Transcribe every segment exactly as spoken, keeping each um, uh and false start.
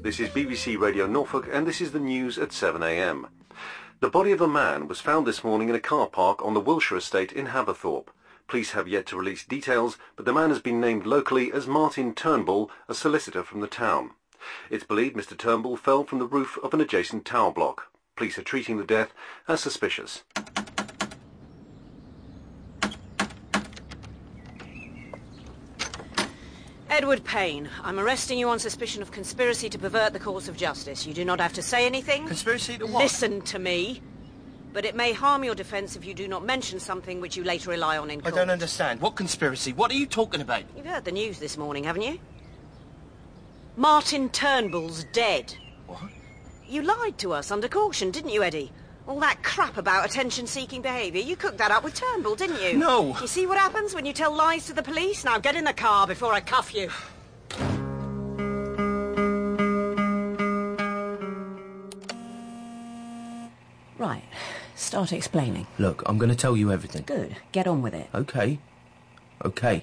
This is B B C Radio Norfolk and this is the news at seven a m. The body of a man was found this morning in a car park on the Wilshire estate in Haverthorpe. Police have yet to release details, but the man has been named locally as Martin Turnbull, a solicitor from the town. It's believed Mister Turnbull fell from the roof of an adjacent tower block. Police are treating the death as suspicious. Edward Payne, I'm arresting you on suspicion of conspiracy to pervert the course of justice. You do not have to say anything. Conspiracy to what? Listen to me. But it may harm your defence if you do not mention something which you later rely on in court. I don't understand. What conspiracy? What are you talking about? You've heard the news this morning, haven't you? Martin Turnbull's dead. What? You lied to us under caution, didn't you, Eddie? All that crap about attention-seeking behaviour, you cooked that up with Turnbull, didn't you? No. You see what happens when you tell lies to the police? Now get in the car before I cuff you. Right. Start explaining. Look, I'm going to tell you everything. Good. Get on with it. Okay. Okay.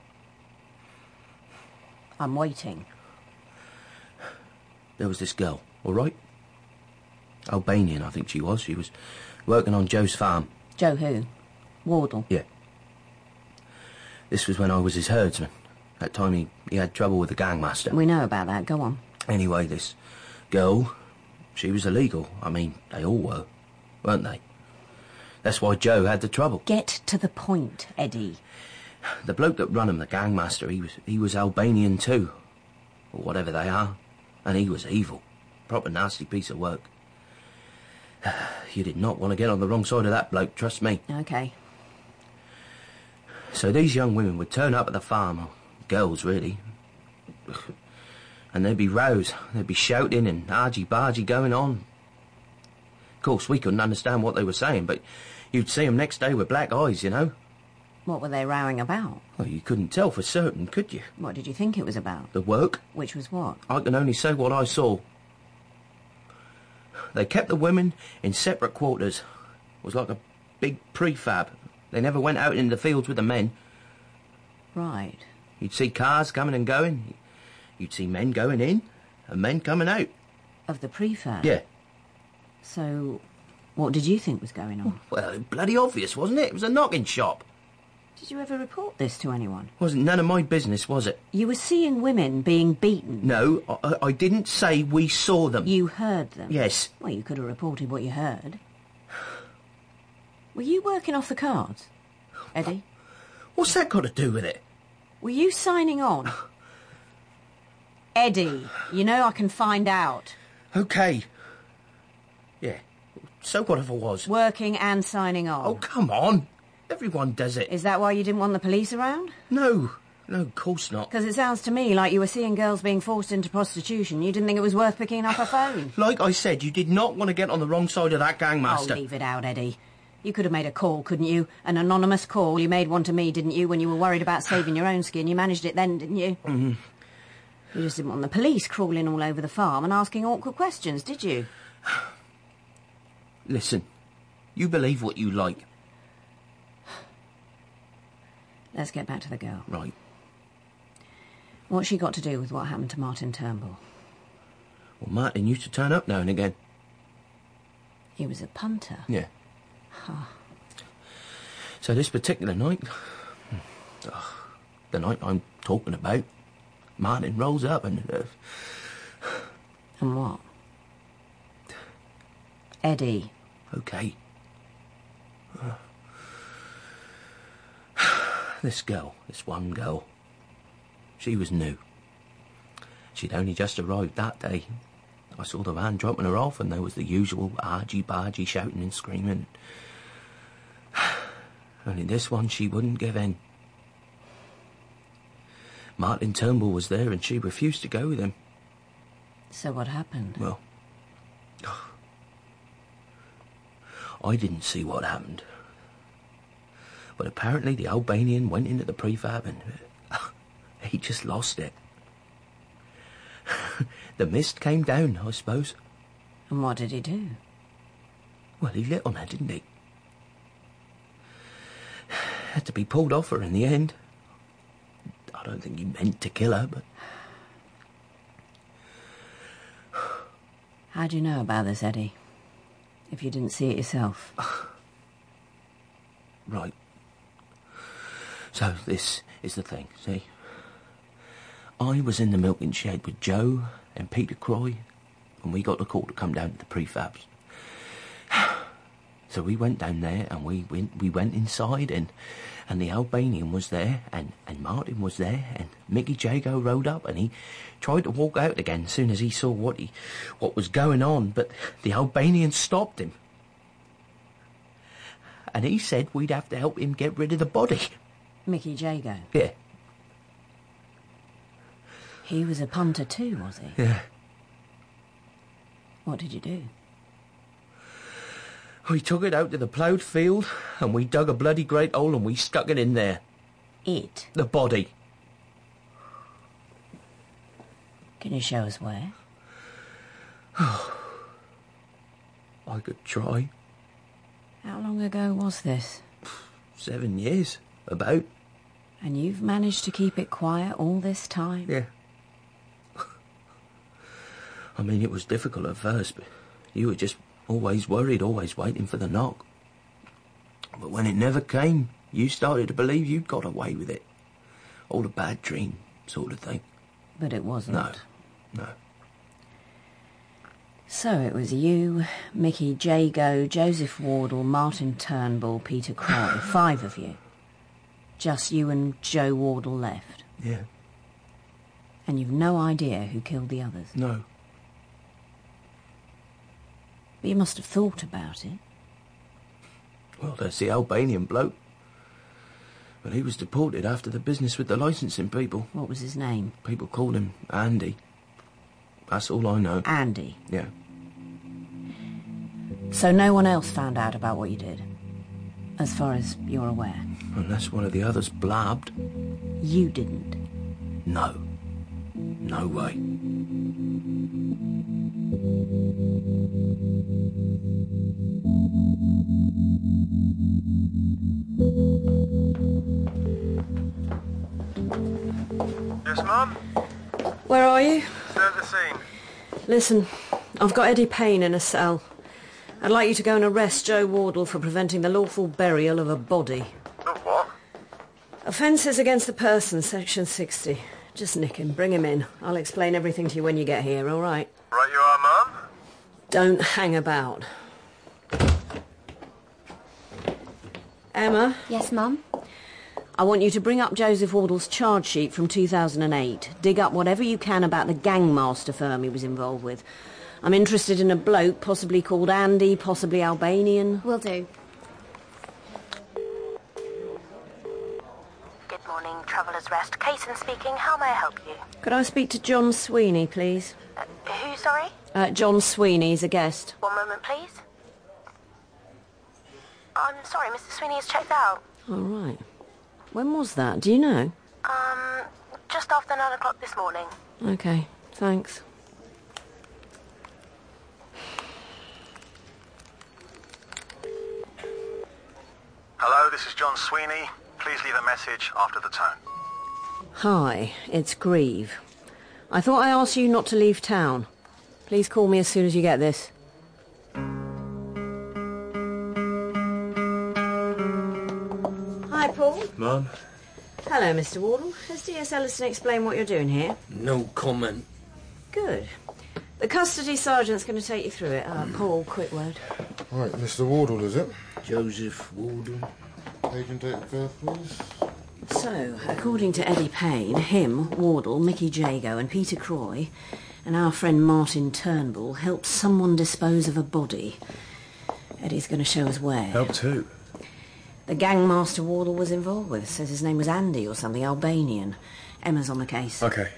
I'm waiting. There was this girl, all right? Albanian, I think she was. She was working on Joe's farm. Joe who? Wardle? Yeah. This was when I was his herdsman. That time he, he had trouble with the gangmaster. We know about that. Go on. Anyway, this girl, she was illegal. I mean, they all were, weren't they? That's why Joe had the trouble. Get to the point, Eddie. The bloke that run him, the gangmaster, he was he was Albanian too. Or whatever they are. And he was evil. Proper nasty piece of work. You did not want to get on the wrong side of that bloke, trust me. OK. So these young women would turn up at the farm, or girls really, and there'd be rows, there'd be shouting and argy-bargy going on. Of course, we couldn't understand what they were saying, but you'd see them next day with black eyes, you know. What were they rowing about? Well, you couldn't tell for certain, could you? What did you think it was about? The work. Which was what? I can only say what I saw. They kept the women in separate quarters. It was like a big prefab. They never went out in the fields with the men. Right. You'd see cars coming and going. You'd see men going in and men coming out. Of the prefab? Yeah. So, what did you think was going on? Well, bloody obvious, wasn't it? It was a knocking shop. Did you ever report this to anyone? Wasn't none of my business, was it? You were seeing women being beaten. No, I, I didn't say we saw them. You heard them? Yes. Well, you could have reported what you heard. Were you working off the cards, Eddie? What's that got to do with it? Were you signing on? Eddie, you know I can find out. OK. Yeah. So what if I was? Working and signing on. Oh, come on. Everyone does it. Is that why you didn't want the police around? No. No, of course not. Because it sounds to me like you were seeing girls being forced into prostitution. You didn't think it was worth picking up a phone. Like I said, you did not want to get on the wrong side of that gangmaster. Oh, leave it out, Eddie. You could have made a call, couldn't you? An anonymous call. You made one to me, didn't you, when you were worried about saving your own skin? You managed it then, didn't you? Mm-hmm. You just didn't want the police crawling all over the farm and asking awkward questions, did you? Listen, you believe what you like. Let's get back to the girl. Right. What's she got to do with what happened to Martin Turnbull? Well, Martin used to turn up now and again. He was a punter? Yeah. Huh. So this particular night, oh, the night I'm talking about, Martin rolls up and... Uh, and what? Eddie. OK. Uh, this girl, this one girl, she was new. She'd only just arrived that day. I saw the van dropping her off and there was the usual argy-bargy shouting and screaming. Only this one, she wouldn't give in. Martin Turnbull was there and she refused to go with him. So what happened? Well, I didn't see what happened. But apparently the Albanian went into the prefab and uh, he just lost it. The mist came down, I suppose. And what did he do? Well, he lit on her, didn't he? Had to be pulled off her in the end. I don't think he meant to kill her, but... How do you know about this, Eddie? If you didn't see it yourself. Right. So this is the thing, see? I was in the milking shed with Joe and Peter Croy, and we got the call to come down to the prefabs. So we went down there, and we went we went inside, and and the Albanian was there, and, and Martin was there, and Mickey Jago rode up, and he tried to walk out again as soon as he saw what he what was going on, but the Albanian stopped him. And he said we'd have to help him get rid of the body. Mickey Jago? Yeah. He was a punter too, was he? Yeah. What did you do? We took it out to the ploughed field, and we dug a bloody great hole, and we stuck it in there. It? The body. Can you show us where? I could try. How long ago was this? Seven years, about. And you've managed to keep it quiet all this time? Yeah. I mean, it was difficult at first, but you were just always worried, always waiting for the knock. But when it never came, you started to believe you'd got away with it. All a bad dream, sort of thing. But it wasn't. No, no. So it was you, Mickey Jago, Joseph Wardle, Martin Turnbull, Peter Croy, five of you. Just you and Joe Wardle left. Yeah. And you've no idea who killed the others? No. But you must have thought about it. Well, there's the Albanian bloke. But he was deported after the business with the licensing people. What was his name? People called him Andy. That's all I know. Andy? Yeah. So no one else found out about what you did? As far as you're aware? Unless one of the others blabbed. You didn't? No. No way. Yes, Mum? Where are you? Still at the scene. Listen, I've got Eddie Payne in a cell. I'd like you to go and arrest Joe Wardle for preventing the lawful burial of a body. Of what? Offences against the person, section sixty. Just nick him, bring him in. I'll explain everything to you when you get here, all right? Right you are, Mum. Don't hang about. Emma? Yes, Mum? I want you to bring up Joseph Wardle's charge sheet from two thousand eight. Dig up whatever you can about the gangmaster firm he was involved with. I'm interested in a bloke, possibly called Andy, possibly Albanian. Will do. Good morning, Traveller's Rest. Kaysen speaking. How may I help you? Could I speak to John Sweeney, please? Uh, who, sorry? Uh, John Sweeney's a guest. One moment, please. I'm sorry, Mister Sweeney is checked out. All right. When was that? Do you know? Um, just after nine o'clock this morning. OK, thanks. Hello, this is John Sweeney. Please leave a message after the tone. Hi, it's Grieve. I thought I asked you not to leave town. Please call me as soon as you get this. Hi, Paul. Mum? Hello, Mister Wardle. Has D S Ellison explained what you're doing here? No comment. Good. The custody sergeant's going to take you through it. Uh, Paul, quick word. Right, Mister Wardle, is it? Joseph Wardle. Agent date of birth, please. So, according to Eddie Payne, him, Wardle, Mickey Jago and Peter Croy and our friend Martin Turnbull helped someone dispose of a body. Eddie's going to show us where. Helped who? The gangmaster Wardle was involved with. Says his name was Andy or something, Albanian. Emma's on the case. Okay.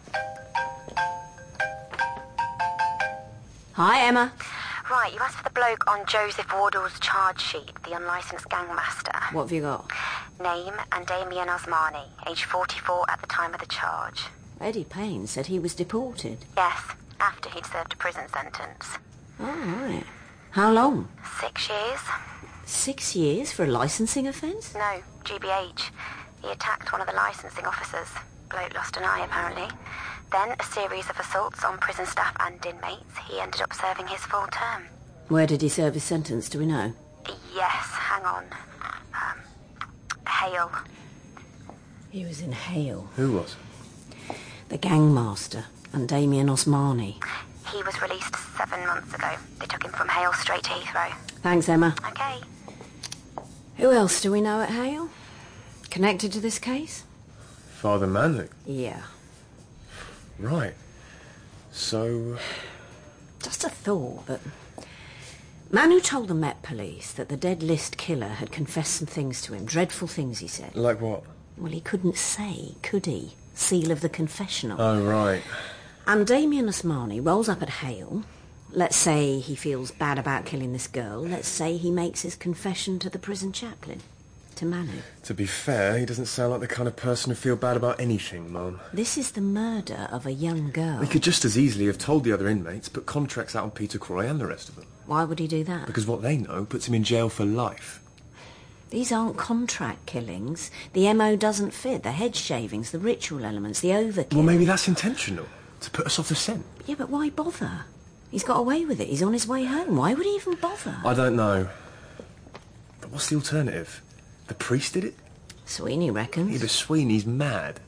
Hi, Emma. Right, you asked for the bloke on Joseph Wardle's charge sheet, the unlicensed gangmaster. What have you got? Name, Andamian Osmani, age forty-four at the time of the charge. Eddie Payne said he was deported. Yes, after he'd served a prison sentence. Oh, right. How long? Six years? Six years for a licensing offence? No, G B H. He attacked one of the licensing officers. Bloke lost an eye, apparently. Then a series of assaults on prison staff and inmates. He ended up serving his full term. Where did he serve his sentence, do we know? Yes, hang on. Um, Hale. He was in Hale. Who was? The gangmaster and Damien Osmani. He was released seven months ago. They took him from Hale straight to Heathrow. Thanks, Emma. Okay. Who else do we know at Hale? Connected to this case? Father Manu? Yeah. Right. So... Just a thought, but... Manu told the Met Police that the Dead List killer had confessed some things to him. Dreadful things, he said. Like what? Well, he couldn't say, could he? Seal of the confessional. Oh, right. And Damien Osmani rolls up at Hale. Let's say he feels bad about killing this girl. Let's say he makes his confession to the prison chaplain. To Manu. To be fair, he doesn't sound like the kind of person who feel bad about anything, Mum. This is the murder of a young girl. He could just as easily have told the other inmates, put contracts out on Peter Croy and the rest of them. Why would he do that? Because what they know puts him in jail for life. These aren't contract killings. The M O doesn't fit. The head shavings, the ritual elements, the overkill. Well, maybe that's intentional. To put us off the scent. Yeah, but why bother? He's got away with it. He's on his way home. Why would he even bother? I don't know. But what's the alternative? The priest did it? Sweeney reckons. Yeah, but Sweeney's mad.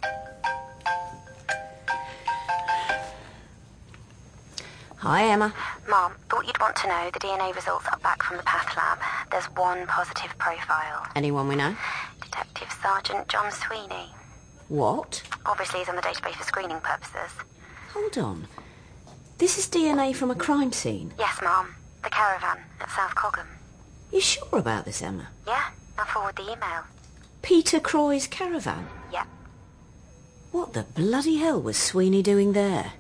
Hi, Emma. Mom, thought you'd want to know the D N A results are back from the path lab. There's one positive profile. Anyone we know? Detective Sergeant John Sweeney. What? Obviously he's on the database for screening purposes. Hold on. This is D N A from a crime scene? Yes, Mom. The caravan at South Cogham. You sure about this, Emma? Yeah, I'll forward the email. Peter Croy's caravan? Yeah. What the bloody hell was Sweeney doing there?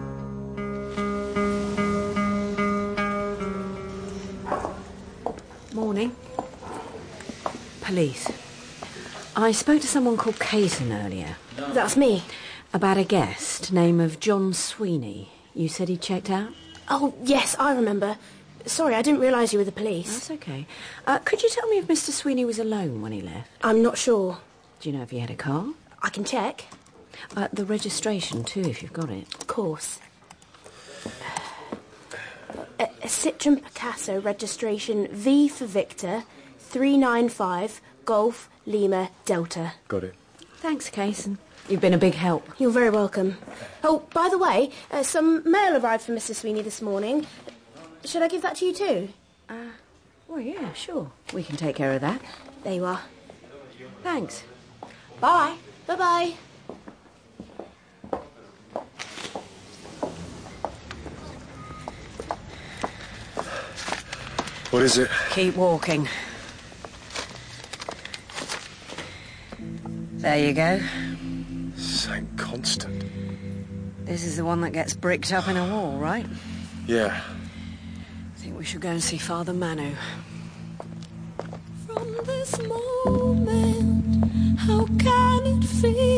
Morning. Police. I spoke to someone called Caton earlier. That's me. About a guest, name of John Sweeney. You said he checked out? Oh, yes, I remember. Sorry, I didn't realise you were the police. That's okay. Uh, could you tell me if Mister Sweeney was alone when he left? I'm not sure. Do you know if he had a car? I can check. Uh, the registration, too, if you've got it. Of course. A, a Citroen Picasso registration V for Victor, three nine five, Golf, Lima, Delta. Got it. Thanks, Cason. You've been a big help. You're very welcome. Oh, by the way, uh, some mail arrived from Mister Sweeney this morning. Should I give that to you too? Uh, well, yeah, sure. We can take care of that. There you are. Thanks. Bye. Bye-bye. What is it? Keep walking. There you go. Saint Constant. This is the one that gets bricked up in a wall, right? Yeah. I think we should go and see Father Manu. From this moment, how can it feel?